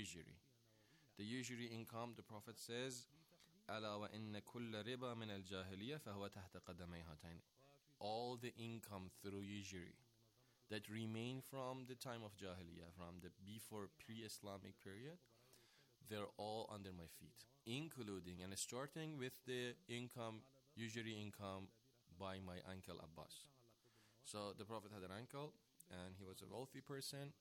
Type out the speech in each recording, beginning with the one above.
usury. The usury income, the Prophet says, أَلَا وَإِنَّ كُلَّ رِبَى مِنَ الْجَاهِلِيَّةِ فَهُوَ تَحْتَ قَدَمَيْ هَاتَيْنِ. All the income through usury that remain from the time of Jahiliyyah, from the before pre-Islamic period, they're all under my feet, including and starting with the income, usury income by my uncle Abbas. So the Prophet had an uncle, and he was a wealthy person.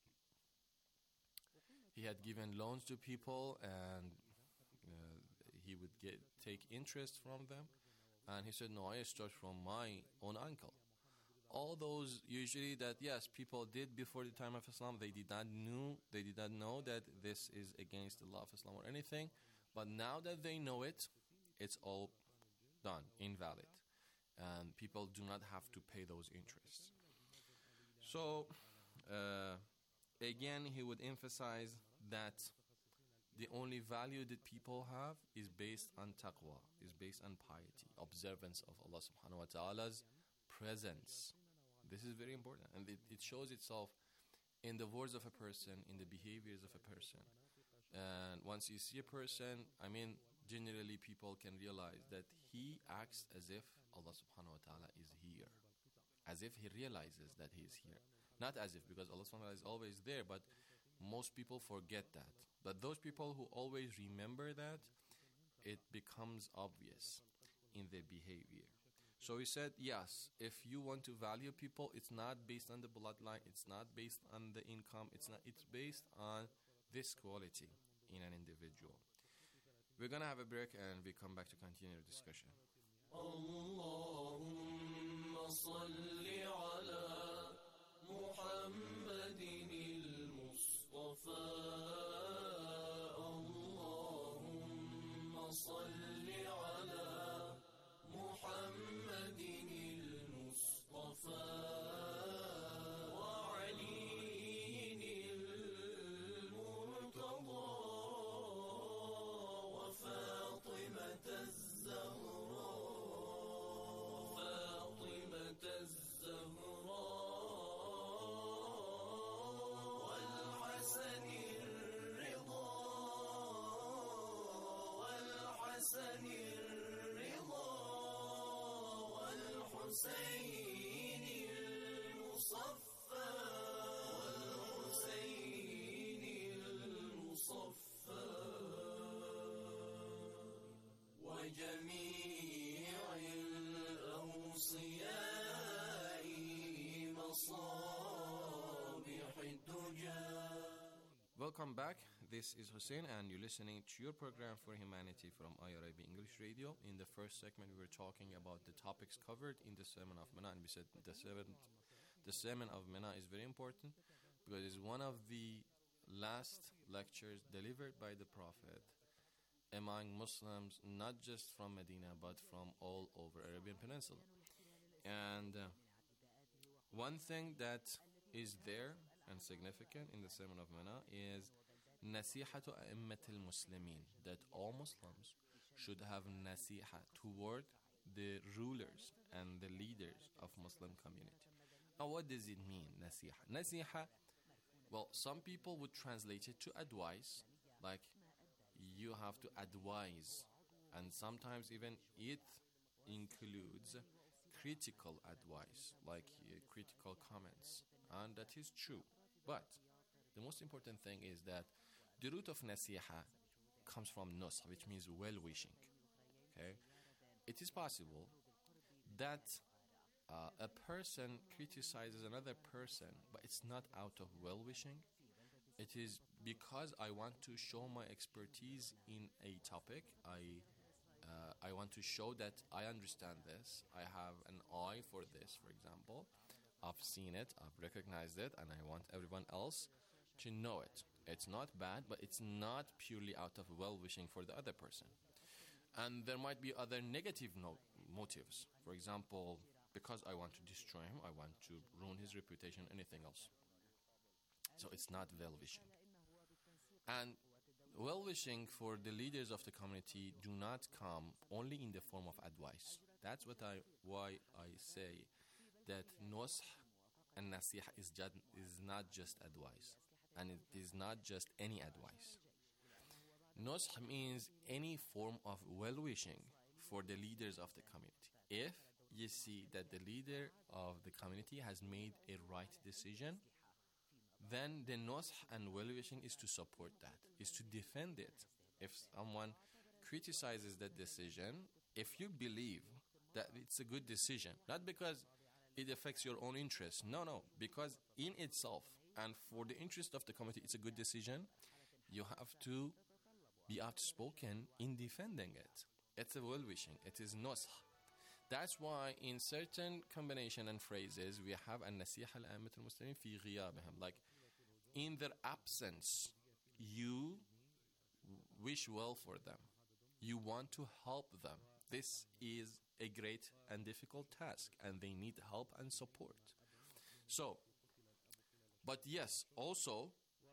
He had given loans to people, and he would take interest from them. And he said, no, I start from my own uncle. All those usually that, yes, people did before the time of Islam, they did not know that this is against the law of Islam or anything. But now that they know it, it's all done, invalid. And people do not have to pay those interests. So, again, he would emphasize that the only value that people have is based on taqwa, is based on piety, observance of Allah subhanahu wa ta'ala's presence. This is very important, and it shows itself in the words of a person, in the behaviors of a person. And once you see a person, generally people can realize that he acts as if Allah subhanahu wa ta'ala is here, as if he realizes that he is here. Not as if, because Allah subhanahu wa ta'ala is always there, but most people forget that. But those people who always remember that, it becomes obvious in their behavior. So he said, yes, if you want to value people, it's not based on the bloodline, it's not based on the income, it's based on this quality in an individual. We're going to have a break and we come back to continue the discussion. Allahumma salli ala Muhammadin al-Mustafa. Allahumma salli ala محمد المصطفى وعلي المرتضى وفاطمة الزهراء والحسن الرضا والحسين المصفى وجميع الأوصياء مصابيح الدجى. Welcome back. This is Hussein, and you're listening to your program for humanity from IRIB English Radio. In the first segment, we were talking about the topics covered in the Sermon of Mina, and we said the Sermon of Mina is very important because it's one of the last lectures delivered by the Prophet among Muslims, not just from Medina, but from all over Arabian Peninsula. And one thing that is there and significant in the Sermon of Mina is nasihatu a'immat al-muslimin, that all Muslims should have nasiha toward the rulers and the leaders of Muslim community. Now, what does it mean, nasiha? Nasiha, well, some people would translate it to advice, like you have to advise, and sometimes even it includes critical advice, like critical comments, and that is true. But the most important thing is that the root of nasiha comes from nusх, which means well-wishing. Okay, it is possible that a person criticizes another person, but it's not out of well-wishing. It is because I want to show my expertise in a topic. I want to show that I understand this. I have an eye for this, for example. I've seen it, I've recognized it, and I want everyone else to know it. It's not bad, but it's not purely out of well-wishing for the other person. And there might be other negative motives. For example, because I want to destroy him, I want to ruin his reputation, anything else. So it's not well-wishing. And well-wishing for the leaders of the community do not come only in the form of advice. That's why I say that nusх and nasiha is not just advice. and it is not just any advice. Nusх means any form of well-wishing for the leaders of the community. If you see that the leader of the community has made a right decision, then the nusх and well-wishing is to support that, is to defend it. If someone criticizes that decision, if you believe that it's a good decision, not because it affects your own interest, no, because in itself and for the interest of the community, it's a good decision, you have to be outspoken in defending it. It's a well-wishing, it is nusх. That's why in certain combination and phrases we have النصيحة لأئمة المسلمين في غيابهم, like in their absence you wish well for them, you want to help them. This is a great and difficult task and they need help and support. So, but yes, also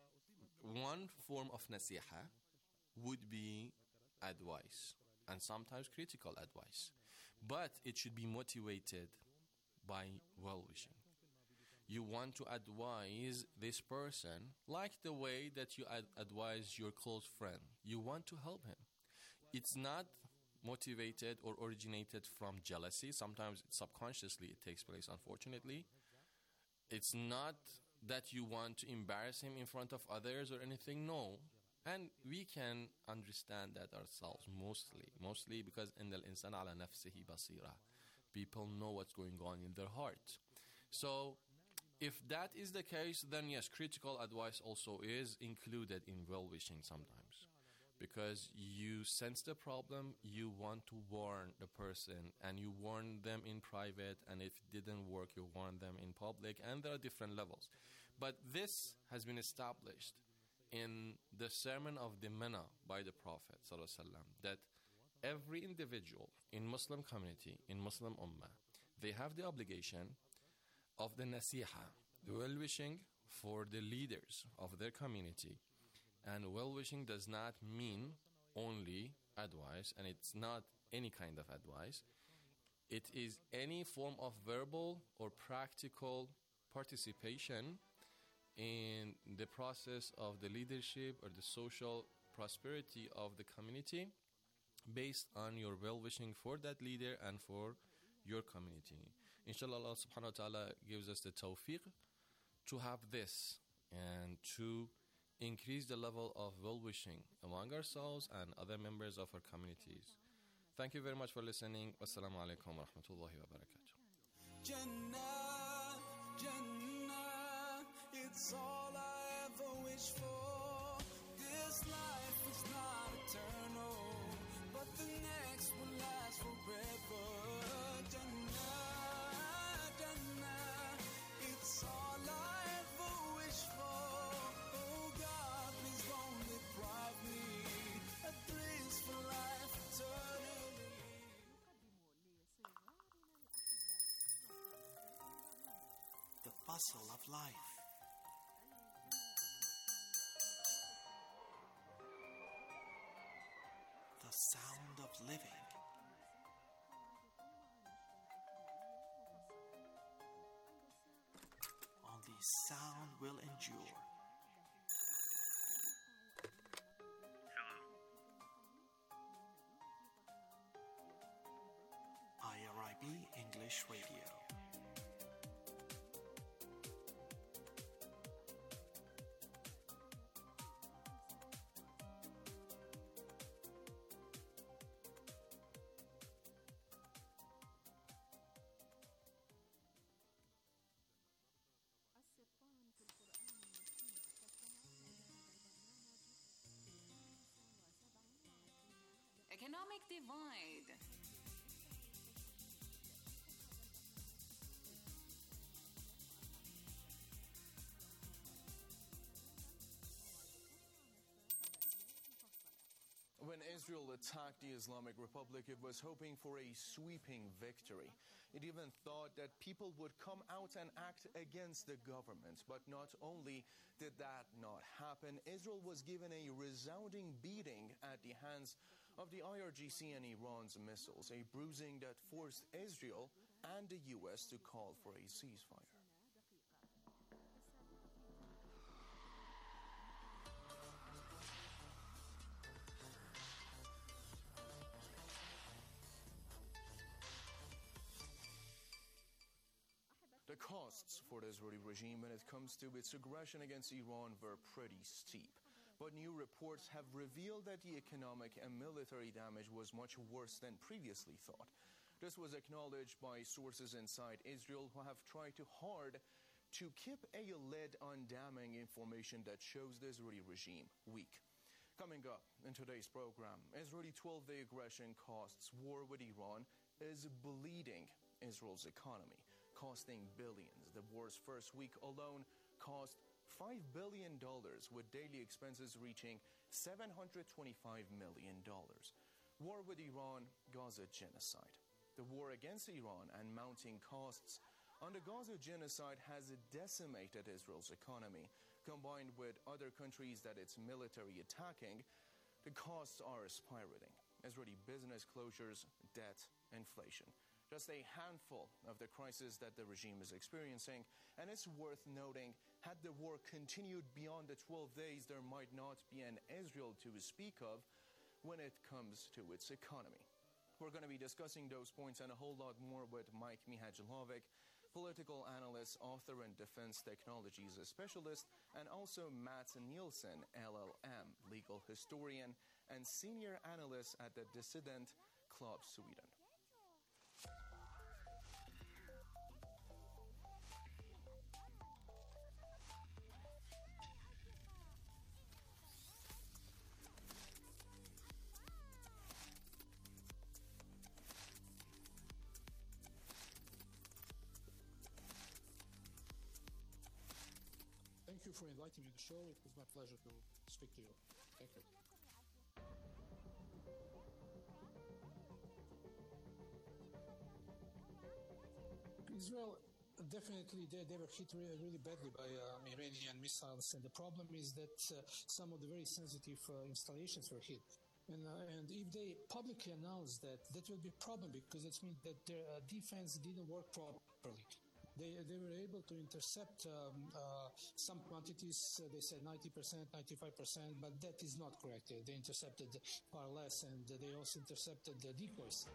one form of nasiha would be advice, and sometimes critical advice. But it should be motivated by well-wishing. You want to advise this person like the way that you advise your close friend. You want to help him. It's not motivated or originated from jealousy. Sometimes subconsciously it takes place, unfortunately. It's not that you want to embarrass him in front of others or anything. No. And we can understand that ourselves mostly because إِنَّ الْإِنسَانَ عَلَى نَفْسِهِ بَصِيرًا. People know what's going on in their heart. So if that is the case, then yes, critical advice also is included in well-wishing sometimes. Because you sense the problem, you want to warn the person, and you warn them in private, and if it didn't work, you warn them in public, and there are different levels. But this has been established in the Sermon of the Mina by the Prophet ﷺ, that every individual in Muslim community, in Muslim Ummah, they have the obligation of the nasiha, the well-wishing for the leaders of their community. And well-wishing does not mean only advice, and it's not any kind of advice. It is any form of verbal or practical participation in the process of the leadership or the social prosperity of the community based on your well-wishing for that leader and for your community. Inshallah, Allah subhanahu wa ta'ala gives us the tawfiq to have this and to increase the level of well-wishing among ourselves and other members of our communities. Thank you very much for listening. Wassalamu alaikum wa rahmatullahi wa barakatuh. Jannah, Jannah, it's all I ever wish for. This life is not eternal, but the next will last forever. Jannah, Jannah, it's all I ever wish for. Oh God, please don't deprive me of blissful life eternally. The bustle of life. The sound of living. Only sound will endure. IRIB English Radio. Economic divide. When Israel attacked the Islamic Republic, it was hoping for a sweeping victory. It even thought that people would come out and act against the government. But not only did that not happen, Israel was given a resounding beating at the hands of the IRGC and Iran's missiles, a bruising that forced Israel and the US to call for a ceasefire. The costs for the Israeli regime when it comes to its aggression against Iran were pretty steep. But new reports have revealed that the economic and military damage was much worse than previously thought. This was acknowledged by sources inside Israel who have tried hard to keep a lid on damning information that shows the Israeli regime weak. Coming up in today's program, Israeli 12-day aggression costs war with Iran is bleeding Israel's economy, costing billions. The war's first week alone cost $5 billion, with daily expenses reaching $725 million. War with Iran, Gaza genocide. The war against Iran and mounting costs on the Gaza genocide has decimated Israel's economy. Combined with other countries that it's military attacking, the costs are spiraling. Israeli business closures, debt, inflation. Just a handful of the crises that the regime is experiencing. And it's worth noting, had the war continued beyond the 12 days, there might not be an Israel to speak of when it comes to its economy. We're going to be discussing those points and a whole lot more with Mike Mihajlovic, political analyst, author, and defense technologies specialist, and also Matt Nielsen, LLM, legal historian and senior analyst at the Dissident Club Sweden. Thank you for inviting me to the show. It was my pleasure to speak to you. Thank you. Israel, definitely they were hit really badly by Iranian missiles, and the problem is that some of the very sensitive installations were hit. And if they publicly announce that, that will be a problem, because it means that their defense didn't work properly. They were able to intercept some quantities, they said 90%, 95%, but that is not correct. They intercepted far less, and they also intercepted the decoys.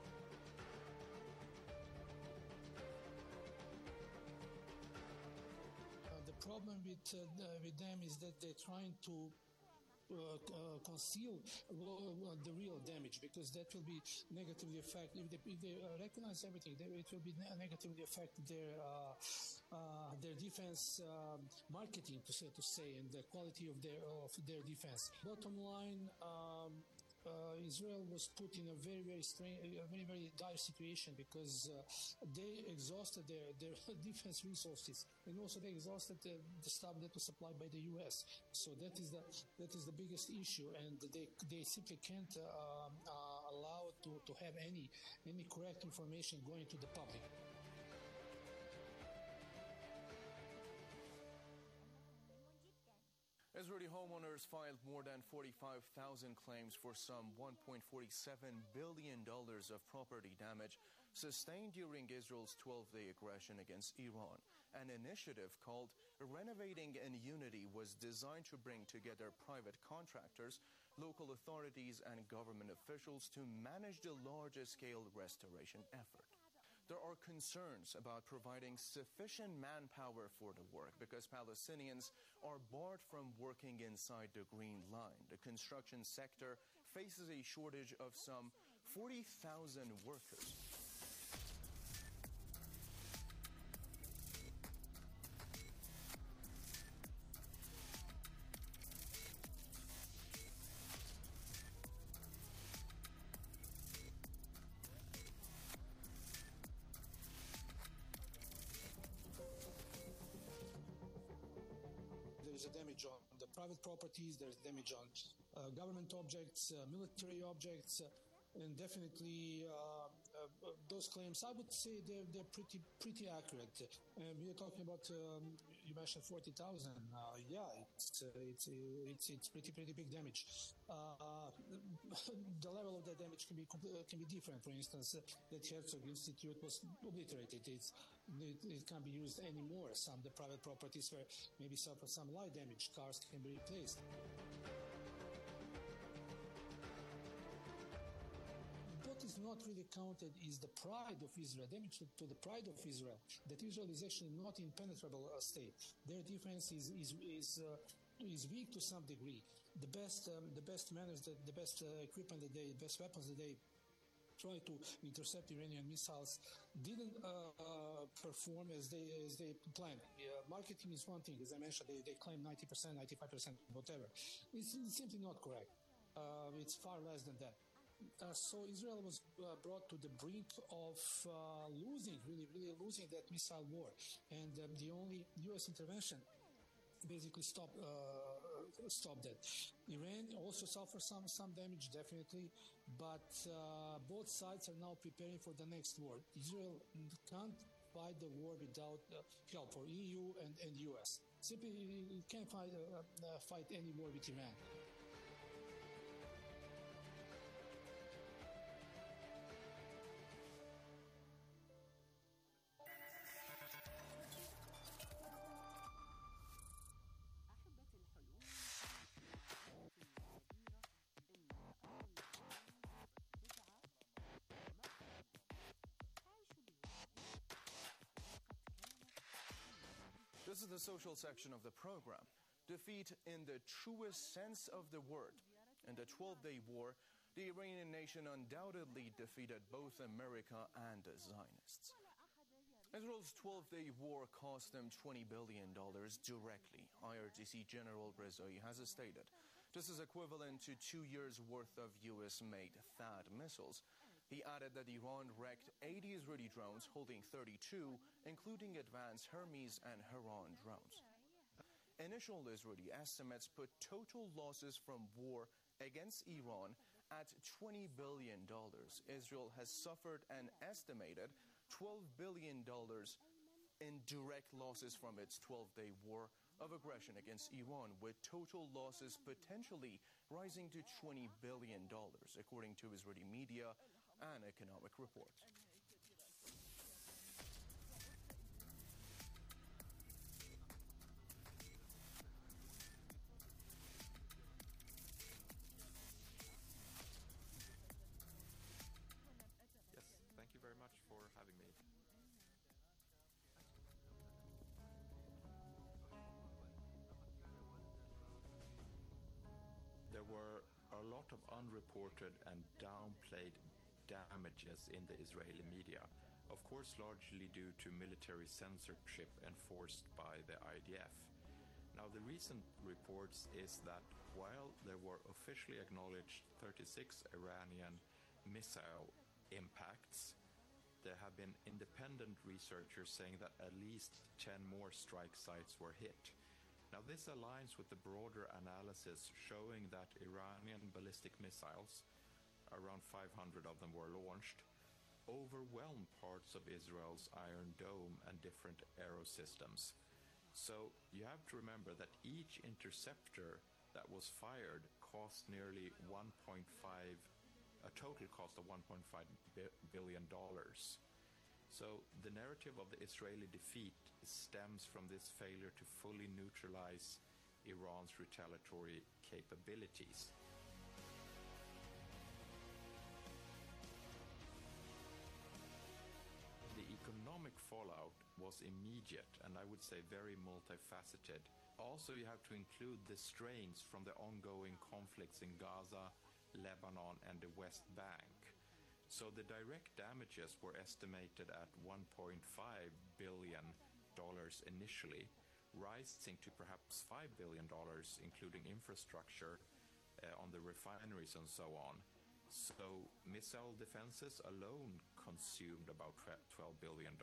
The problem with them is that they're trying to conceal the real damage, because that will be negatively affect. If they recognize everything, it will be negatively affect their defense marketing, to say, and the quality of their defense. Bottom line, Israel was put in a very dire situation, because they exhausted their defense resources, and also they exhausted the stuff that was supplied by the U.S. So that is the biggest issue, and they simply can't allow to have any correct information going to the public. Israeli homeowners filed more than 45,000 claims for some $1.47 billion of property damage sustained during Israel's 12-day aggression against Iran. An initiative called Renovating in Unity was designed to bring together private contractors, local authorities, and government officials to manage the larger-scale restoration effort. There are concerns about providing sufficient manpower for the work, because Palestinians are barred from working inside the Green Line. The construction sector faces a shortage of some 40,000 workers. There's a damage on the private properties, there's damage on government objects, military objects, and definitely those claims, I would say they're pretty accurate. We are talking about, you mentioned 40,000. Yeah, it's pretty big damage. The level of the damage can be different. For instance, the Herzog Institute was obliterated. It can't be used anymore. The private properties where maybe suffer some light damage, cars can be replaced. What is not really counted is the pride of Israel, damage to the pride of Israel, that Israel is actually not impenetrable state. Their defense is weak to some degree. The best manners, the best equipment that they, best weapons that they try to intercept Iranian missiles didn't perform as they planned. Marketing is one thing, as I mentioned, they claim 90%, 95%, whatever. It's simply not correct. It's far less than that. So Israel was brought to the brink of losing that missile war, and the only U.S. intervention basically stopped that. Iran also suffered some damage, definitely, but both sides are now preparing for the next war. Israel can't fight the war without help for EU and US. Simply, you can't fight any war with Iran. This is the social section of the program. Defeat in the truest sense of the word. In the 12-day war, the Iranian nation undoubtedly defeated both America and the Zionists. Israel's 12-day war cost them $20 billion directly, IRGC General Rezai has stated. This is equivalent to 2 years' worth of U.S.-made THAAD missiles. He added that Iran wrecked 80 Israeli drones, holding 32, including advanced Hermes and Heron drones. Initial Israeli estimates put total losses from war against Iran at $20 billion. Israel has suffered an estimated $12 billion in direct losses from its 12-day war of aggression against Iran, with total losses potentially rising to $20 billion, according to Israeli media and economic reports. Yes, thank you very much for having me. There were a lot of unreported and downplayed damages in the Israeli media, of course largely due to military censorship enforced by the IDF. Now the recent reports is that while there were officially acknowledged 36 Iranian missile impacts, there have been independent researchers saying that at least 10 more strike sites were hit. Now this aligns with the broader analysis showing that Iranian ballistic missiles, around 500 of them were launched, overwhelmed parts of Israel's Iron Dome and different aero systems. So you have to remember that each interceptor that was fired cost nearly a total cost of $1.5 billion. So the narrative of the Israeli defeat stems from this failure to fully neutralize Iran's retaliatory capabilities. The economic fallout was immediate and I would say very multifaceted. Also, you have to include the strains from the ongoing conflicts in Gaza, Lebanon, and the West Bank. So the direct damages were estimated at $1.5 billion initially, rising to perhaps $5 billion, including infrastructure on the refineries and so on. So missile defenses alone consumed about $12 billion.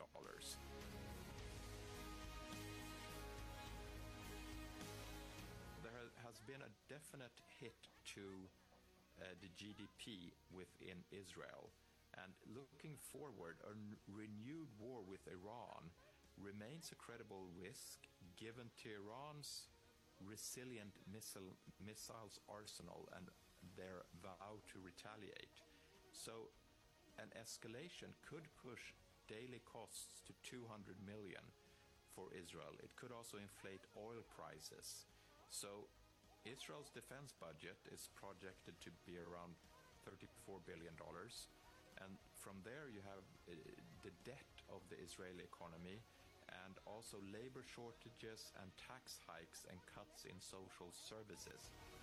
There has been a definite hit to the GDP within Israel. And looking forward, a renewed war with Iran remains a credible risk given Tehran's resilient missiles arsenal and their vow to retaliate. So an escalation could push daily costs to $200 million for Israel. It could also inflate oil prices. So Israel's defense budget is projected to be around $34 billion, And from there you have the debt of the Israeli economy, and also labor shortages and tax hikes and cuts in social services.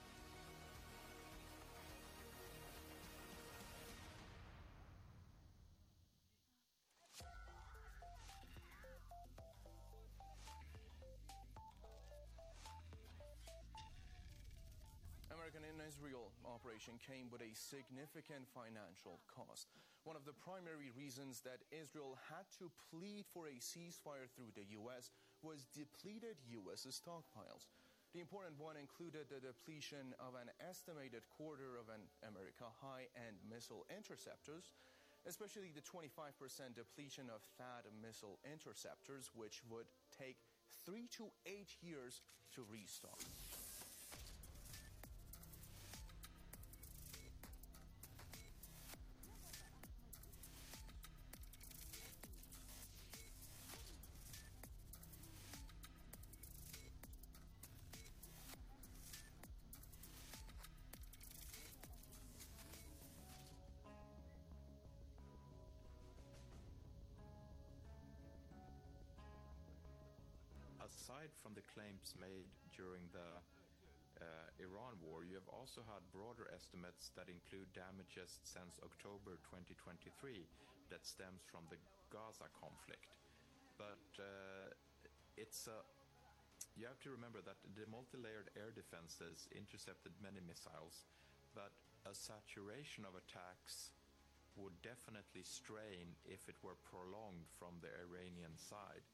American and Israel operation came with a significant financial cost. One of the primary reasons that Israel had to plead for a ceasefire through the U.S. was depleted U.S. stockpiles. The important one included the depletion of an estimated quarter of an America high-end missile interceptors, especially the 25% depletion of THAAD missile interceptors, which would take 3 to 8 years to restock. Aside from the claims made during the Iran war, you have also had broader estimates that include damages since October 2023 that stems from the Gaza conflict. But you have to remember that the multi-layered air defenses intercepted many missiles, but a saturation of attacks would definitely strain if it were prolonged from the Iranian side.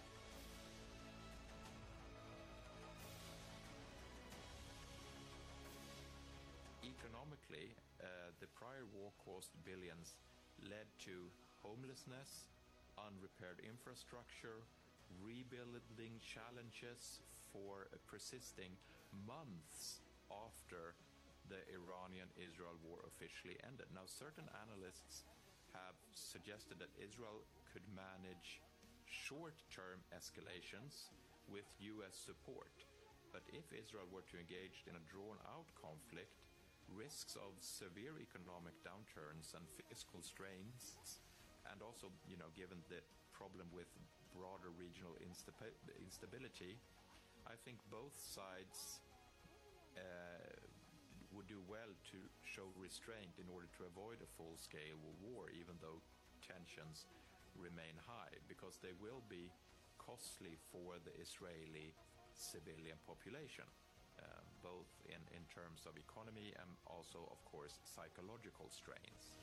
Economically, the prior war cost billions, led to homelessness, unrepaired infrastructure, rebuilding challenges for persisting months after the Iranian-Israel war officially ended. Now, certain analysts have suggested that Israel could manage short-term escalations with U.S. support. But if Israel were to engage in a drawn-out conflict, risks of severe economic downturns and fiscal strains, and also, given the problem with broader regional instability, I think both sides would do well to show restraint in order to avoid a full-scale war, even though tensions remain high, because they will be costly for the Israeli civilian population. Both in terms of economy and also, of course, psychological strains.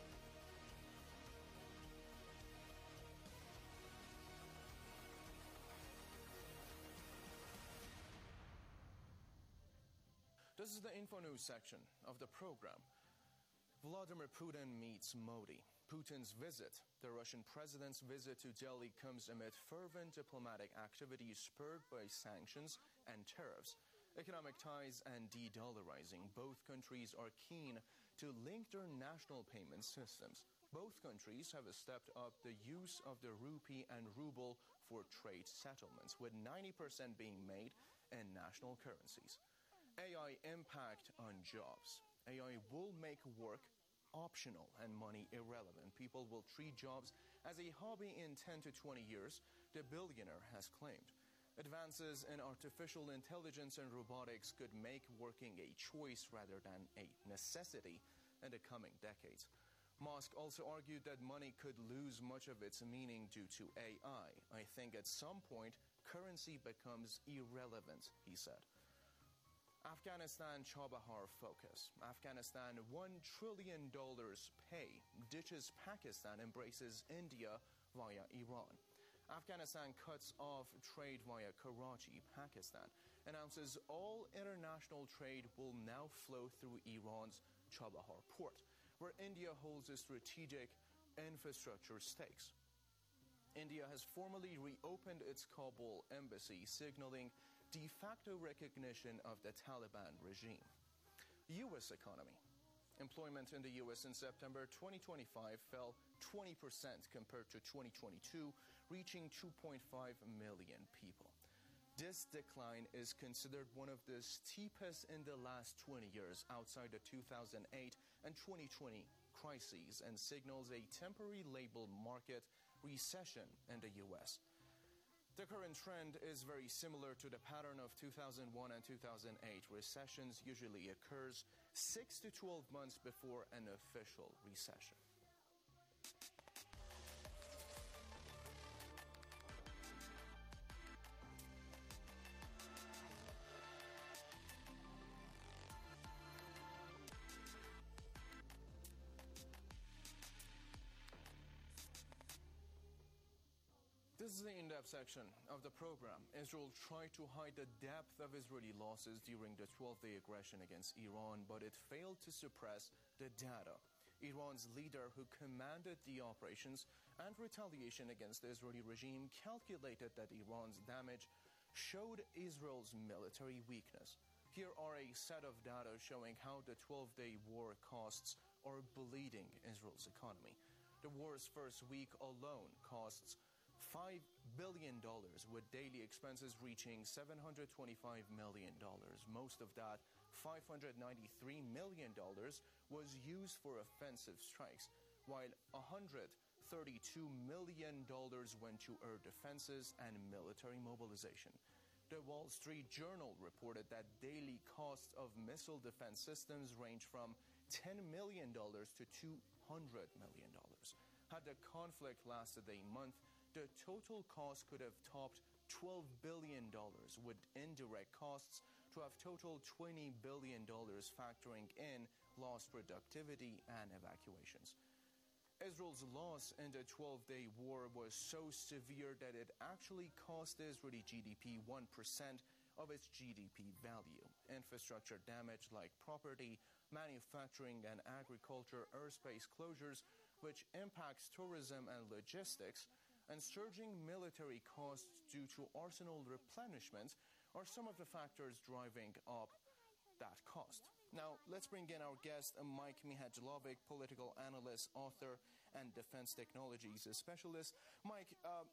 This is the Info News section of the program. Vladimir Putin meets Modi. Putin's visit, the Russian president's visit to Delhi, comes amid fervent diplomatic activities spurred by sanctions and tariffs. Economic ties and de-dollarizing. Both countries are keen to link their national payment systems. Both countries have stepped up the use of the rupee and ruble for trade settlements, with 90% being made in national currencies. AI impact on jobs. AI will make work optional and money irrelevant. People will treat jobs as a hobby in 10 to 20 years, the billionaire has claimed. Advances in artificial intelligence and robotics could make working a choice rather than a necessity in the coming decades. Musk also argued that money could lose much of its meaning due to AI. I think at some point, currency becomes irrelevant, he said. Afghanistan Chabahar focus. Afghanistan $1 trillion pay ditches Pakistan, embraces India via Iran. Afghanistan cuts off trade via Karachi. Pakistan announces all international trade will now flow through Iran's Chabahar port, where India holds a strategic infrastructure stakes. India has formally reopened its Kabul embassy, signaling de facto recognition of the Taliban regime. U.S. economy. Employment in the U.S. in September 2025 fell 20% compared to 2022, reaching 2.5 million people. This decline is considered one of the steepest in the last 20 years outside the 2008 and 2020 crises and signals a temporary labor market recession in the U.S. The current trend is very similar to the pattern of 2001 and 2008. Recessions usually occurs 6 to 12 months before an official recession. This is the in-depth section of the program. Israel tried to hide the depth of Israeli losses during the 12-day aggression against Iran, but it failed to suppress the data. Iran's leader, who commanded the operations and retaliation against the Israeli regime, calculated that Iran's damage showed Israel's military weakness. Here are a set of data showing how the 12-day war costs are bleeding Israel's economy. The war's first week alone costs $5 billion, with daily expenses reaching $725 million. Most of that, $593 million, was used for offensive strikes, while $132 million went to air defenses and military mobilization. The Wall Street Journal reported that daily costs of missile defense systems range from $10 million to $200 million. Had the conflict lasted a month, the total cost could have topped $12 billion, with indirect costs to have totaled $20 billion, factoring in lost productivity and evacuations. Israel's loss in the 12-day war was so severe that it actually cost the Israeli GDP 1% of its GDP value. Infrastructure damage like property, manufacturing and agriculture, airspace closures, which impacts tourism and logistics, and surging military costs due to arsenal replenishment are some of the factors driving up that cost. Now, let's bring in our guest, Mike Mihajlovic, political analyst, author, and defense technologies specialist. Mike,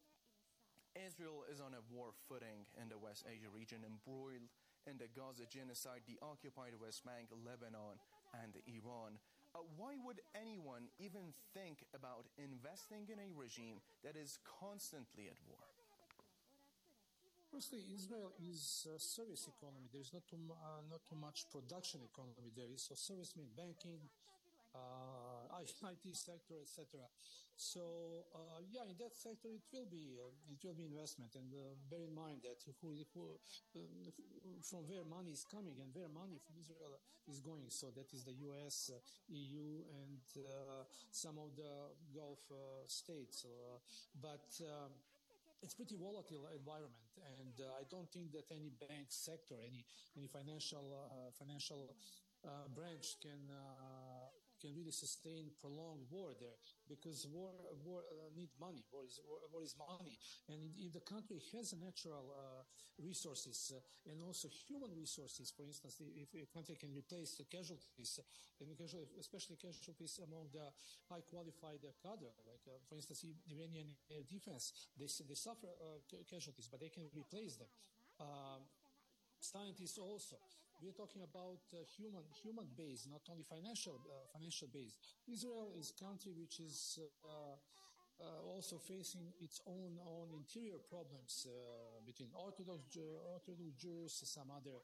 Israel is on a war footing in the West Asia region, embroiled in the Gaza genocide, the occupied West Bank, Lebanon, and Iran. Why would anyone even think about investing in a regime that is constantly at war? Firstly, Israel is a service economy. There is not too much production economy there. It's a service, mean banking, IT sector, etc. So, in that sector, it will be investment. And bear in mind that from where money is coming and where money from Israel is going. So that is the U.S., EU, and some of the Gulf states. But it's pretty volatile environment, and I don't think that any bank sector, any financial branch can really sustain prolonged war there, because war need money. War is money, and if the country has natural resources and also human resources, for instance, if a country can replace the casualties, especially casualties among the high qualified cadre, like for instance, Iranian air defense, they suffer casualties, but they can replace them. Scientists also. We're talking about human base, not only financial base. Israel is a country which is also facing its own interior problems between Orthodox Jews, some other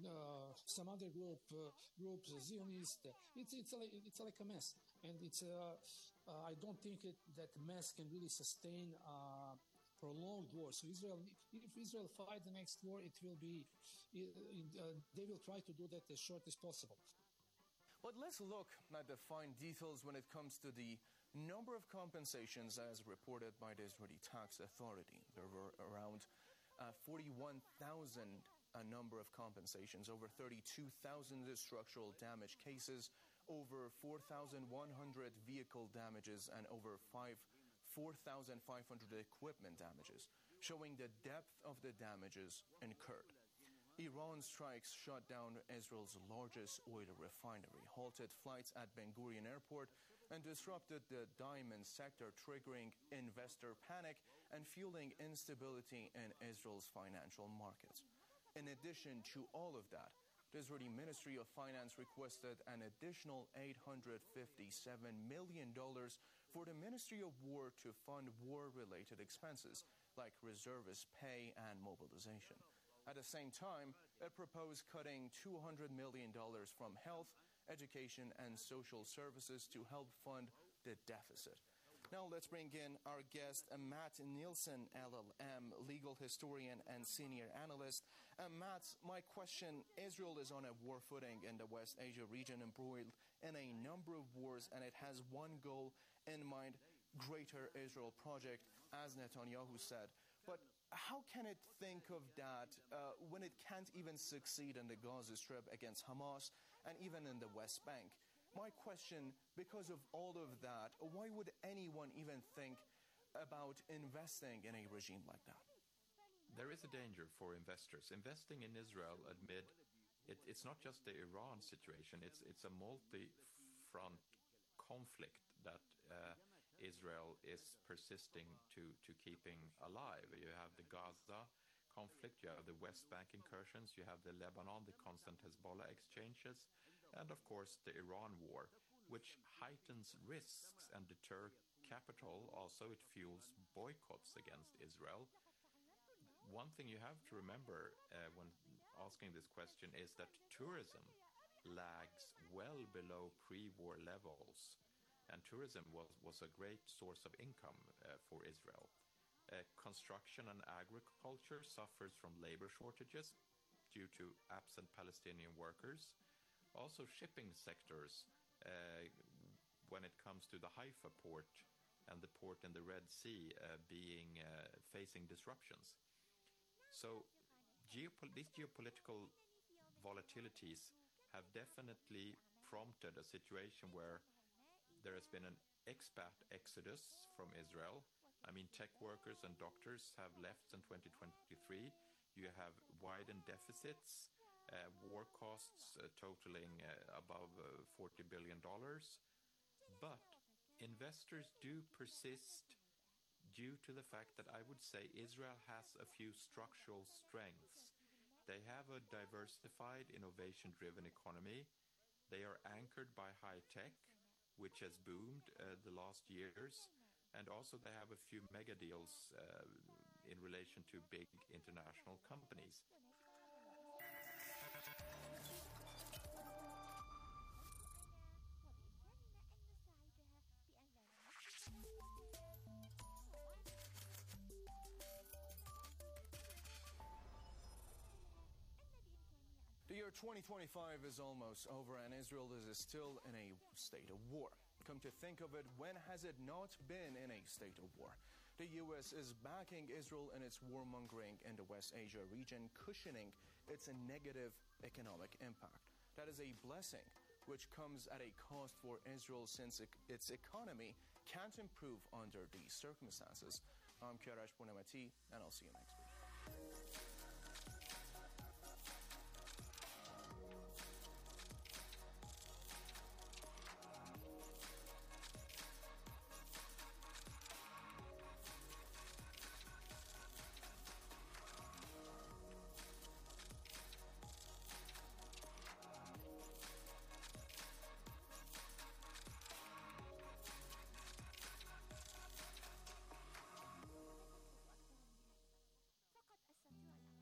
groups, Zionists. It's like a mess, and I don't think that mess can really sustain prolonged war. So if Israel fight the next war, it will be. They will try to do that as short as possible. But let's look at the fine details when it comes to the number of compensations as reported by the Israeli tax authority. There were around 41,000 number of compensations, over 32,000 structural damage cases, over 4,100 vehicle damages, and over 4,500 equipment damages, showing the depth of the damages incurred. Iran strikes shut down Israel's largest oil refinery, halted flights at Ben Gurion Airport, and disrupted the diamond sector, triggering investor panic and fueling instability in Israel's financial markets. In addition to all of that, the Israeli Ministry of Finance requested an additional $857 million for the Ministry of War to fund war-related expenses like reservist pay and mobilization. At the same time, it proposed cutting $200 million from health, education, and social services to help fund the deficit. Now let's bring in our guest, Matt Nielsen, LLM, legal historian and senior analyst. Matt, my question, Israel is on a war footing in the West Asia region, embroiled in a number of wars, and it has one goal in mind, Greater Israel Project, as Netanyahu said. But how can it think of that when it can't even succeed in the Gaza Strip against Hamas and even in the West Bank? My question, because of all of that, why would anyone even think about investing in a regime like that? There is a danger for investors. Investing in Israel amid, it's not just the Iran situation, it's a multi-front conflict that Israel is persisting to keeping alive. You have the Gaza conflict, you have the West Bank incursions, you have the Lebanon, the constant Hezbollah exchanges, and of course the Iran war, which heightens risks and deter capital. Also, it fuels boycotts against Israel. One thing you have to remember when asking this question is that tourism lags well below pre-war levels, and tourism was a great source of income for Israel. Construction and agriculture suffers from labor shortages due to absent Palestinian workers. Also, shipping sectors, when it comes to the Haifa port and the port in the Red Sea facing disruptions. So these geopolitical volatilities have definitely prompted a situation where there has been an expat exodus from Israel. I mean, tech workers and doctors have left in 2023. You have widened deficits, war costs totaling above $40 billion. But investors do persist due to the fact that I would say Israel has a few structural strengths. They have a diversified, innovation-driven economy. They are anchored by high tech, which has boomed the last years. And also they have a few mega deals in relation to big international companies. The year 2025 is almost over, and Israel is still in a state of war. Come to think of it, when has it not been in a state of war? The U.S. is backing Israel in its warmongering in the West Asia region, cushioning its negative economic impact. That is a blessing, which comes at a cost for Israel since its economy can't improve under these circumstances. I'm Kiarash Punamati, and I'll see you next week. فقط أستطيع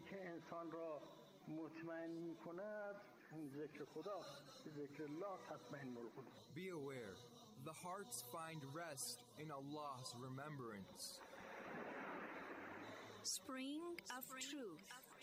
که انسان را مطمئن می کند ذکر خدا ذکر الله تطمئن القلوب. Be aware, the hearts find rest in Allah's remembrance. Spring of Truth.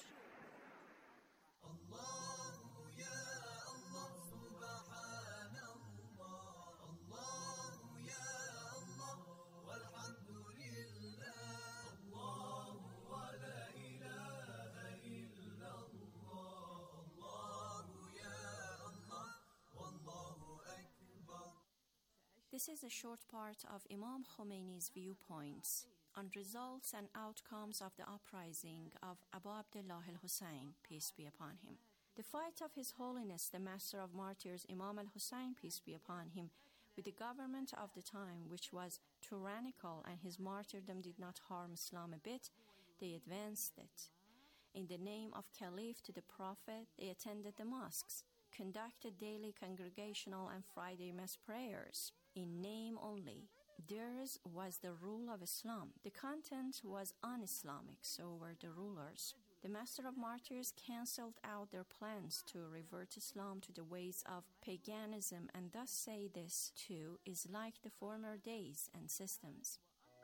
This is a short part of Imam Khomeini's viewpoints on results and outcomes of the uprising of Abu Abdullah al-Hussein, peace be upon him. The fight of His Holiness, the Master of Martyrs, Imam al-Hussein, peace be upon him, with the government of the time, which was tyrannical and his martyrdom did not harm Islam a bit, they advanced it. In the name of Caliph to the Prophet, they attended the mosques, conducted daily congregational and Friday mass prayers. In name only, theirs was the rule of Islam. The content was un-Islamic, so were the rulers. The Master of Martyrs cancelled out their plans to revert Islam to the ways of paganism, and thus say this, too, is like the former days and systems.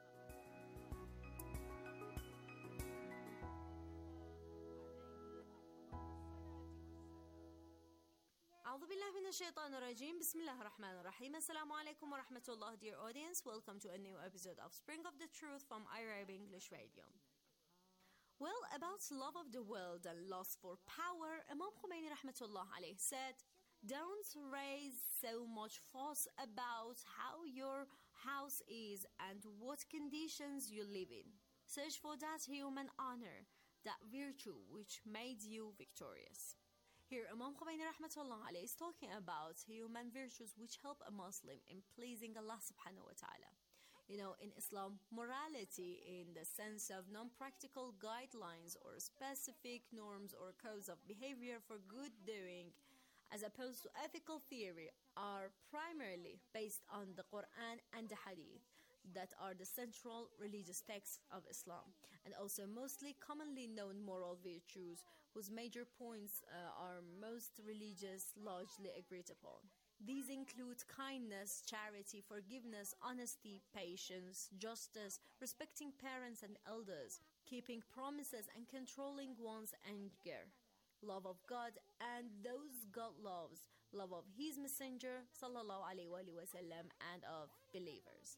أعوذ بالله من الشيطان الرجيم. بسم الله الرحمن الرحيم. Assalamu alaikum wa rahmatullah, dear audience. Welcome to a new episode of Spring of the Truth from Arabic English Radio. Well, about love of the world and lust for power, Imam Khomeini rahmatullah alayh said, don't raise so much fuss about how your house is and what conditions you live in. Search for that human honor, that virtue which made you victorious. Here, Imam Khomeini rahmatullah alayh is talking about human virtues which help a Muslim in pleasing Allah subhanahu wa ta'ala. You know, in Islam, morality in the sense of non-practical guidelines or specific norms or codes of behavior for good doing, as opposed to ethical theory, are primarily based on the Quran and the Hadith, that are the central religious texts of Islam, and also mostly commonly known moral virtues whose major points are most religious largely agreed upon. These include kindness, charity, forgiveness, honesty, patience, justice, respecting parents and elders, keeping promises and controlling one's anger, love of God and those God loves, love of His Messenger sallallahu alaihi wasallam, and of believers.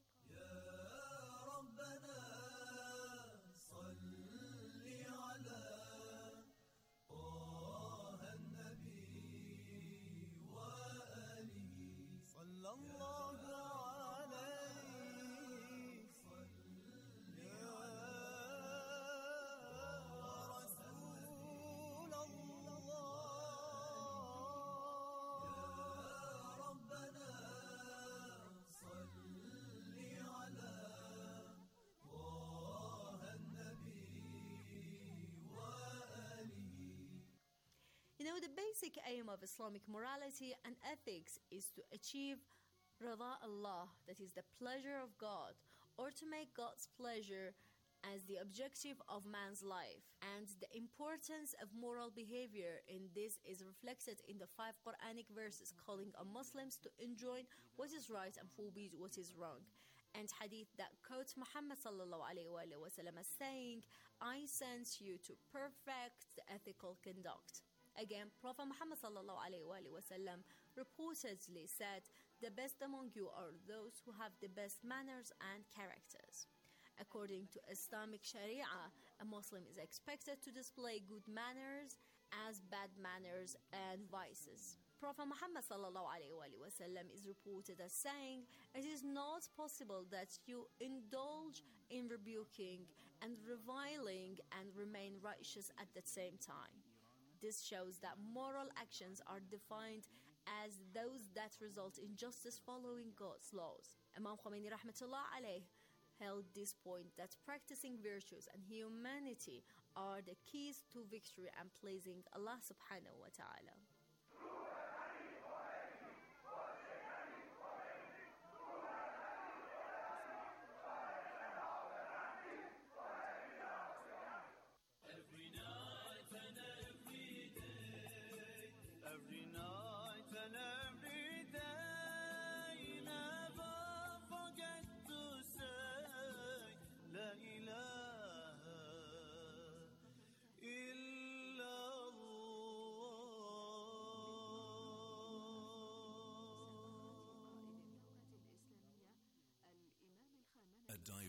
You know, the basic aim of Islamic morality and ethics is to achieve Rida Allah, that is the pleasure of God, or to make God's pleasure as the objective of man's life. And the importance of moral behavior in this is reflected in the 5 Quranic verses calling on Muslims to enjoin what is right and forbid what is wrong, and hadith that quotes Muhammad sallallahu alaihi wasallam as saying, I sent you to perfect the ethical conduct. Again, Prophet Muhammad sallallahu alaihi wasallam reportedly said, the best among you are those who have the best manners and characters. According to Islamic Sharia, a Muslim is expected to display good manners as bad manners and vices. Prophet Muhammad sallallahu alaihi wasallam is reported as saying, it is not possible that you indulge in rebuking and reviling and remain righteous at the same time. This shows that moral actions are defined as those that result in justice following God's laws. Imam Khomeini rahmatullah alayh held this point that practicing virtues and humanity are the keys to victory and pleasing Allah subhanahu wa ta'ala.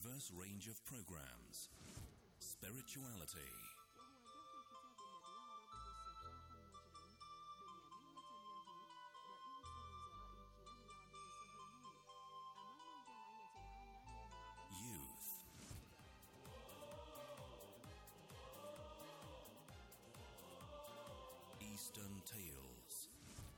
diverse range of programs, spirituality, youth, Eastern Tales,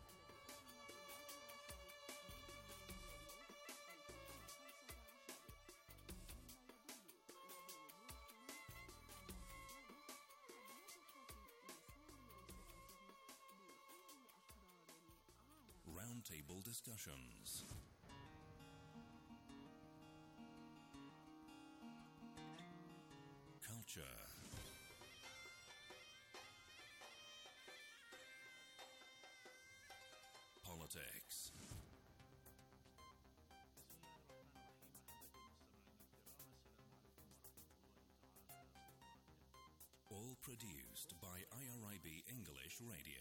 roundtable discussions, culture, politics, all produced by IRIB English Radio.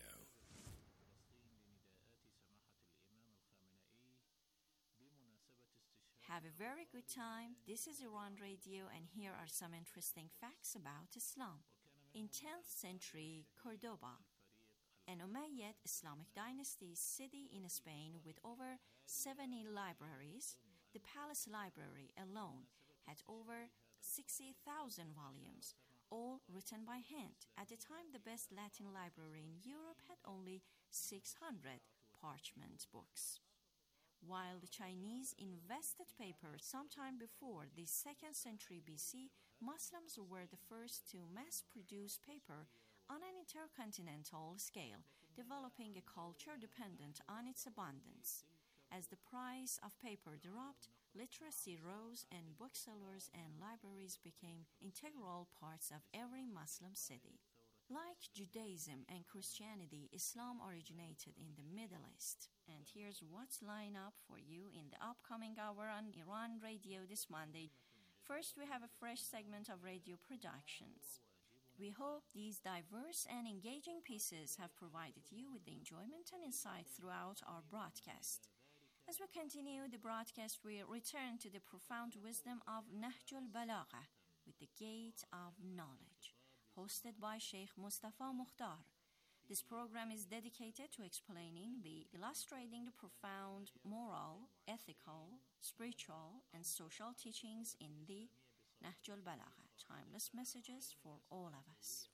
Have a very good time. This is Iran Radio, and here are some interesting facts about Islam. In 10th century Cordoba, an Umayyad Islamic dynasty city in Spain with over 70 libraries, the Palace Library alone had over 60,000 volumes, all written by hand. At the time, the best Latin library in Europe had only 600 parchment books. While the Chinese invested paper sometime before the 2nd century BC, Muslims were the first to mass-produce paper on an intercontinental scale, developing a culture dependent on its abundance. As the price of paper dropped, literacy rose and booksellers and libraries became integral parts of every Muslim city. Like Judaism and Christianity, Islam originated in the Middle East. And here's what's lined up for you in the upcoming hour on Iran Radio this Monday. First, we have a fresh segment of radio productions. We hope these diverse and engaging pieces have provided you with the enjoyment and insight throughout our broadcast. As we continue the broadcast, we return to the profound wisdom of Nahjul Balagha with the Gate of Knowledge, hosted by Sheikh Mustafa Mukhtar. This program is dedicated to illustrating the profound moral, ethical, spiritual, and social teachings in the Nahjul Balagha, timeless messages for all of us.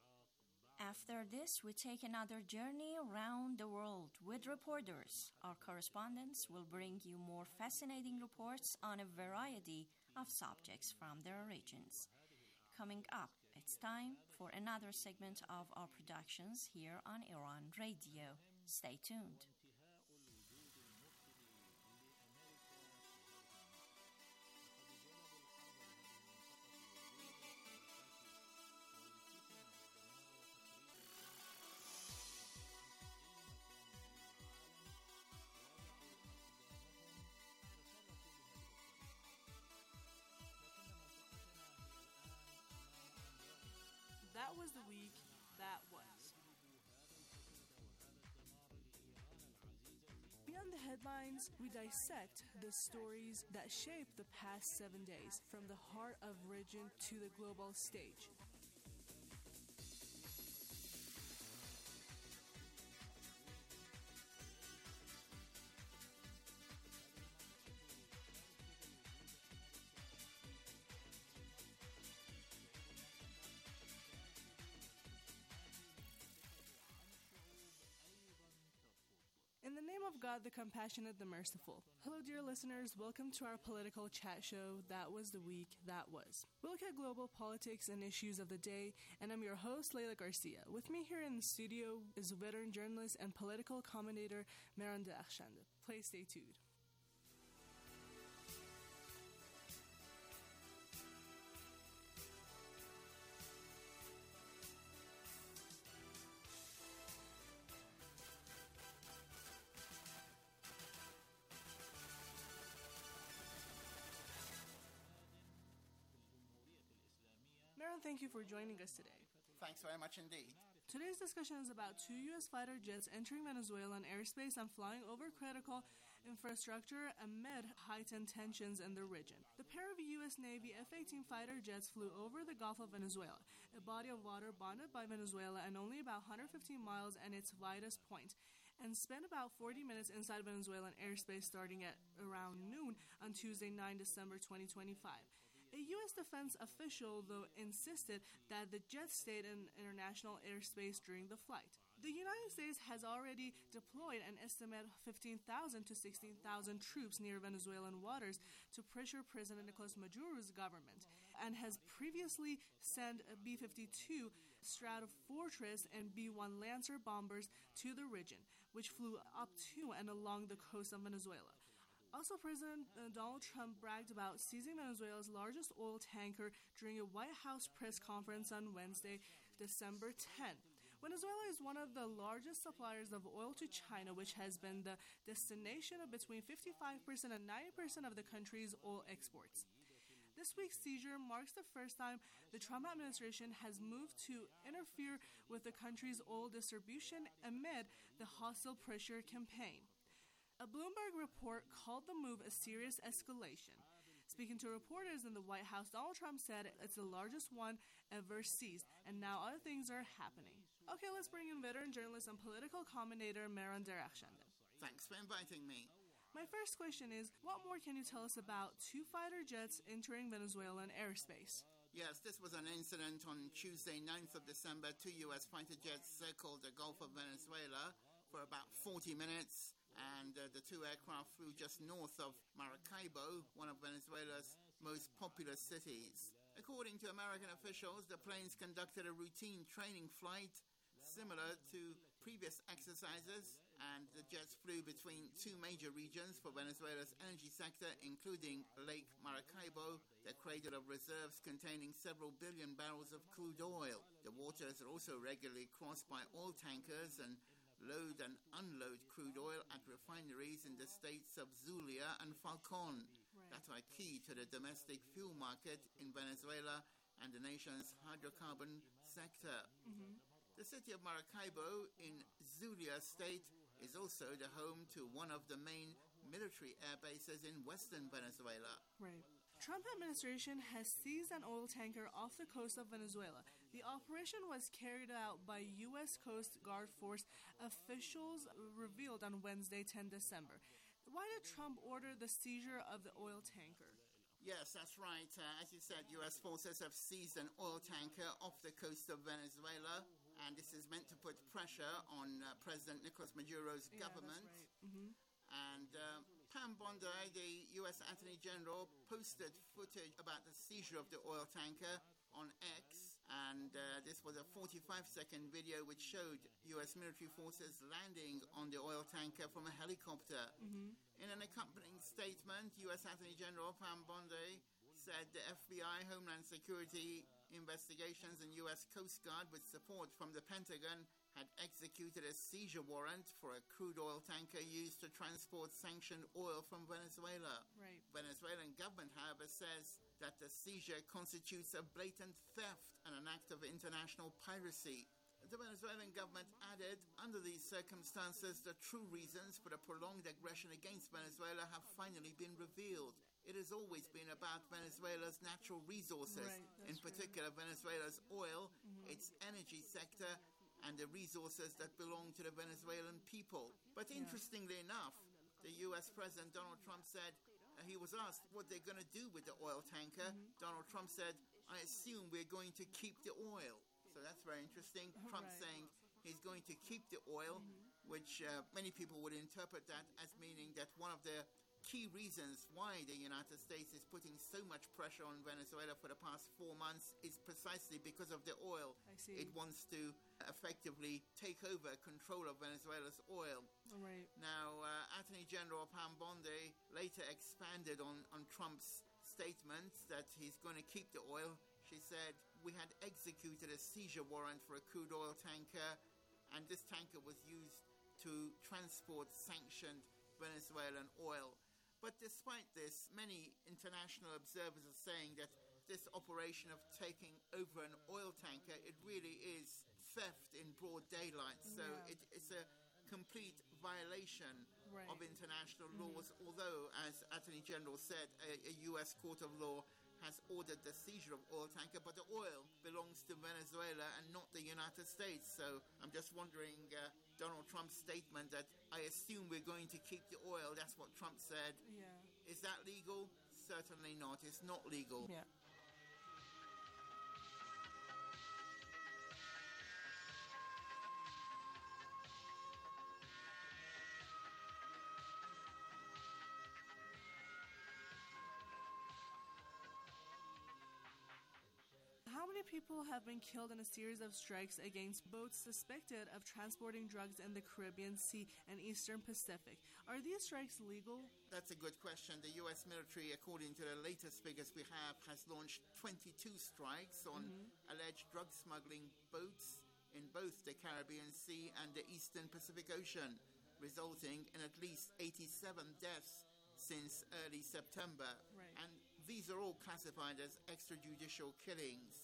After this, we take another journey around the world with reporters. Our correspondents will bring you more fascinating reports on a variety of subjects from their regions. Coming up, it's time for another segment of our productions here on Iran Radio. Stay tuned. That was the week that was. Beyond the headlines, we dissect the stories that shape the past 7 days, from the heart of region to the global stage. In the name of God, the compassionate, the merciful. Hello, dear listeners. Welcome to our political chat show, That Was the Week That Was. We look at global politics and issues of the day, and I'm your host, Leila Garcia. With me here in the studio is veteran journalist and political commentator, Mehran Dakhshande. Please stay tuned. Mehran, thank you for joining us today. Thanks very much indeed. Today's discussion is about 2 U.S. fighter jets entering Venezuelan airspace and flying over critical infrastructure amid heightened tensions in the region. The pair of U.S. Navy F-18 fighter jets flew over the Gulf of Venezuela, a body of water bonded by Venezuela and only about 115 miles at its widest point, and spent about 40 minutes inside Venezuelan airspace starting at around noon on Tuesday, 9 December 2025. A U.S. defense official, though, insisted that the jet stayed in international airspace during the flight. The United States has already deployed an estimated 15,000 to 16,000 troops near Venezuelan waters to pressure President Nicolas Maduro's government, and has previously sent B-52 Stratofortress and B-1 Lancer bombers to the region, which flew up to and along the coast of Venezuela. Also, President Donald Trump bragged about seizing Venezuela's largest oil tanker during a White House press conference on Wednesday, December 10. Venezuela is one of the largest suppliers of oil to China, which has been the destination of between 55% and 90% of the country's oil exports. This week's seizure marks the first time the Trump administration has moved to interfere with the country's oil distribution amid the hostile pressure campaign. A Bloomberg report called the move a serious escalation. Speaking to reporters in the White House, Donald Trump said it's the largest one ever seized, and now other things are happening. Okay, let's bring in veteran journalist and political commentator Mehran Derakhshande. Thanks for inviting me. My first question is, what more can you tell us about two fighter jets entering Venezuelan airspace? Yes, this was an incident on Tuesday, 9th of December. Two U.S. fighter jets circled the Gulf of Venezuela for about 40 minutes. And the two aircraft flew just north of Maracaibo, one of Venezuela's most populous cities. According to American officials, the planes conducted a routine training flight similar to previous exercises, and the jets flew between two major regions for Venezuela's energy sector, including Lake Maracaibo, the cradle of reserves containing several billion barrels of crude oil. The waters are also regularly crossed by oil tankers and load and unload crude oil at refineries in the states of Zulia and Falcon that are key to the domestic fuel market in Venezuela and the nation's hydrocarbon sector. The city of Maracaibo in Zulia state is also the home to one of the main military air bases in western Venezuela. Right. Trump administration has seized an oil tanker off the coast of Venezuela. The operation was carried out by U.S. Coast Guard Force officials, revealed on Wednesday, 10 December. Why did Trump order the seizure of the oil tanker? Yes, that's right. As you said, U.S. forces have seized an oil tanker off the coast of Venezuela, and this is meant to put pressure on President Nicolas Maduro's government. That's right. And Pam Bondi, the U.S. Attorney General, posted footage about the seizure of the oil tanker on X, and this was a 45-second video which showed U.S. military forces landing on the oil tanker from a helicopter. In an accompanying statement, U.S. Attorney General Pam Bondi said the FBI, Homeland Security Investigations, and U.S. Coast Guard, with support from the Pentagon, had executed a seizure warrant for a crude oil tanker used to transport sanctioned oil from Venezuela. Right. Venezuelan government, however, says that the seizure constitutes a blatant theft and an act of international piracy. The Venezuelan government added, under these circumstances, the true reasons for the prolonged aggression against Venezuela have finally been revealed. It has always been about Venezuela's natural resources, in particular Venezuela's oil, its energy sector, and the resources that belong to the Venezuelan people. But interestingly enough, the U.S. President Donald Trump said, he was asked what they're going to do with the oil tanker. Donald Trump said, I assume we're going to keep the oil. So that's very interesting. Trump saying he's going to keep the oil, which many people would interpret that as meaning that one of the key reasons why the United States is putting so much pressure on Venezuela for the past 4 months is precisely because of the oil. I see. It wants to effectively take over control of Venezuela's oil. Right. Now, Attorney General Pam Bondi later expanded on Trump's statement that he's going to keep the oil. She said, we had executed a seizure warrant for a crude oil tanker, and this tanker was used to transport sanctioned Venezuelan oil. But despite this, many international observers are saying that this operation of taking over an oil tanker, it really is theft in broad daylight. So it's a complete violation Right. of international laws, although, as Attorney General said, a U.S. court of law has ordered the seizure of oil tanker, but the oil belongs to Venezuela and not the United States. So I'm just wondering, Donald Trump's statement that I assume we're going to keep the oil, that's what Trump said. Yeah. Is that legal? Certainly not. It's not legal. Yeah. How many people have been killed in a series of strikes against boats suspected of transporting drugs in the Caribbean Sea and Eastern Pacific? Are these strikes legal? That's a good question. The U.S. military, according to the latest figures we have, has launched 22 strikes on alleged drug smuggling boats in both the Caribbean Sea and the Eastern Pacific Ocean, resulting in at least 87 deaths since early September. Right. And these are all classified as extrajudicial killings.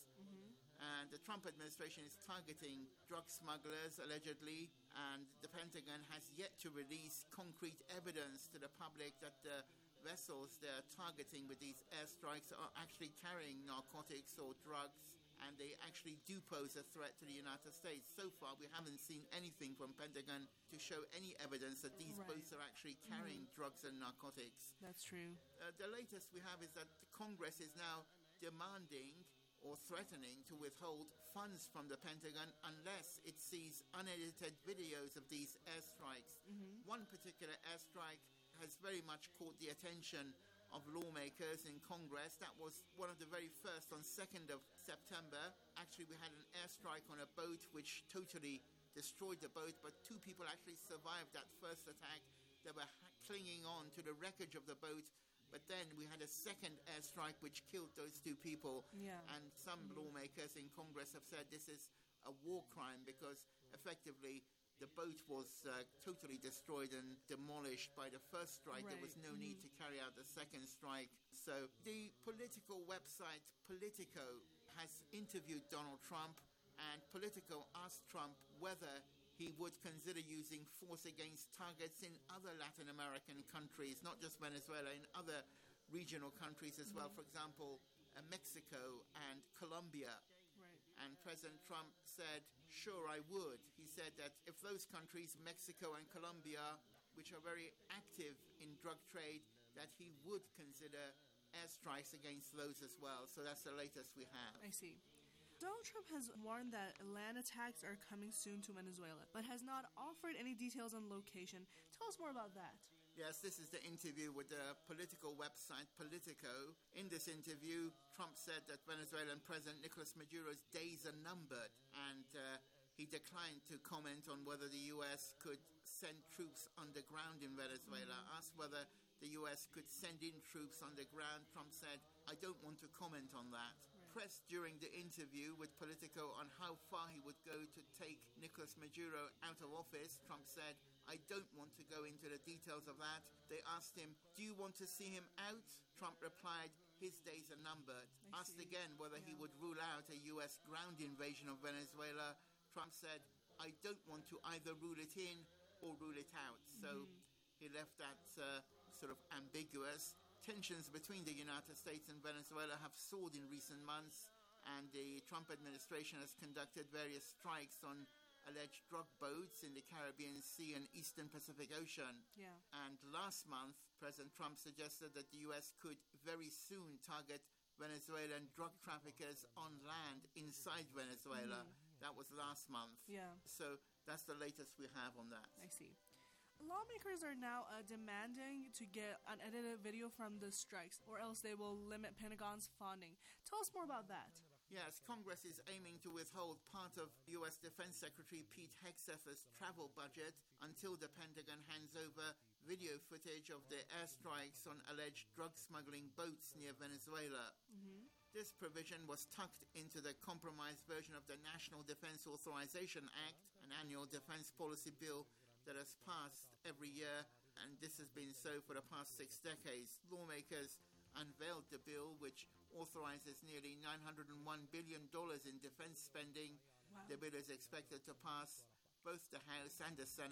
And the Trump administration is targeting drug smugglers, allegedly, and the Pentagon has yet to release concrete evidence to the public that the vessels they're targeting with these airstrikes are actually carrying narcotics or drugs, and they actually do pose a threat to the United States. So far, we haven't seen anything from Pentagon to show any evidence that these boats are actually carrying drugs and narcotics. That's true. The latest we have is that the Congress is now demanding or threatening to withhold funds from the Pentagon unless it sees unedited videos of these airstrikes. One particular airstrike has very much caught the attention of lawmakers in Congress. That was one of the very first on 2nd of September. Actually, we had an airstrike on a boat which totally destroyed the boat, but 2 people actually survived that first attack. They were clinging on to the wreckage of the boat. But then we had a second airstrike which killed those 2 people. Yeah. And some lawmakers in Congress have said this is a war crime because effectively the boat was totally destroyed and demolished by the first strike. There was no need to carry out the second strike. So the political website Politico has interviewed Donald Trump, and Politico asked Trump whether he would consider using force against targets in other Latin American countries, not just Venezuela, in other regional countries as well. For example, Mexico and Colombia. Right. And President Trump said, sure, I would. He said that if those countries, Mexico and Colombia, which are very active in drug trade, that he would consider airstrikes against those as well. So that's the latest we have. I see. Donald Trump has warned that land attacks are coming soon to Venezuela, but has not offered any details on location. Tell us more about that. Yes, this is the interview with the political website Politico. In this interview, Trump said that Venezuelan President Nicolas Maduro's days are numbered, and he declined to comment on whether the U.S. could send troops underground in Venezuela. Asked whether the U.S. could send in troops underground, Trump said, I don't want to comment on that. Pressed during the interview with Politico on how far he would go to take Nicolas Maduro out of office, Trump said, I don't want to go into the details of that. They asked him, do you want to see him out? Trump replied, his days are numbered. Asked again whether he would rule out a U.S. ground invasion of Venezuela, Trump said, I don't want to either rule it in or rule it out. So he left that sort of ambiguous. Tensions between the United States and Venezuela have soared in recent months, and the Trump administration has conducted various strikes on alleged drug boats in the Caribbean Sea and Eastern Pacific Ocean. Yeah. And last month, President Trump suggested that the U.S. could very soon target Venezuelan drug traffickers on land inside Venezuela. That was last month. Yeah. So that's the latest we have on that. I see. Lawmakers are now demanding to get unedited video from the strikes, or else they will limit Pentagon's funding. Tell us more about that. Yes, Congress is aiming to withhold part of U.S. Defense Secretary Pete Hegseth's travel budget until the Pentagon hands over video footage of the airstrikes on alleged drug smuggling boats near Venezuela. This provision was tucked into the compromise version of the National Defense Authorization Act, an annual defense policy bill that has passed every year, and this has been so for the past 6 decades. Lawmakers unveiled the bill, which authorizes nearly $901 billion in defense spending. Wow. The bill is expected to pass both the House and the Senate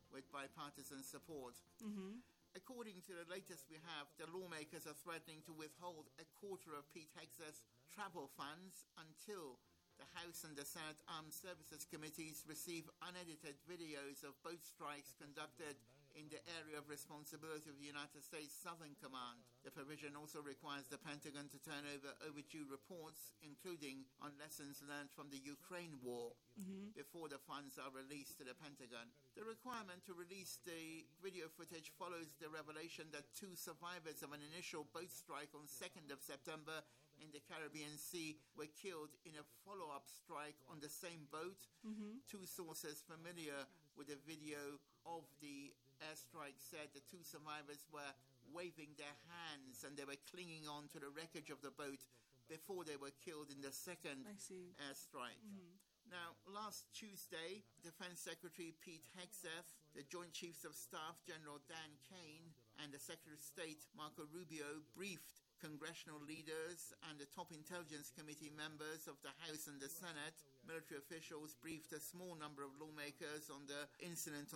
with bipartisan support. According to the latest we have, the lawmakers are threatening to withhold a quarter of Pete Hegseth's travel funds until the House and the Senate Armed Services Committees receive unedited videos of boat strikes conducted in the area of responsibility of the United States Southern Command. The provision also requires the Pentagon to turn over overdue reports, including on lessons learned from the Ukraine war, before the funds are released to the Pentagon. The requirement to release the video footage follows the revelation that two survivors of an initial boat strike on 2nd of September in the Caribbean Sea were killed in a follow-up strike on the same boat. Two sources familiar with the video of the airstrike said the two survivors were waving their hands and they were clinging on to the wreckage of the boat before they were killed in the second airstrike. Now, last Tuesday, Defense Secretary Pete Hegseth, the Joint Chiefs of Staff General Dan Kane, and the Secretary of State Marco Rubio briefed congressional leaders and the top intelligence committee members of the House and the Senate. Military officials briefed a small number of lawmakers on the incident on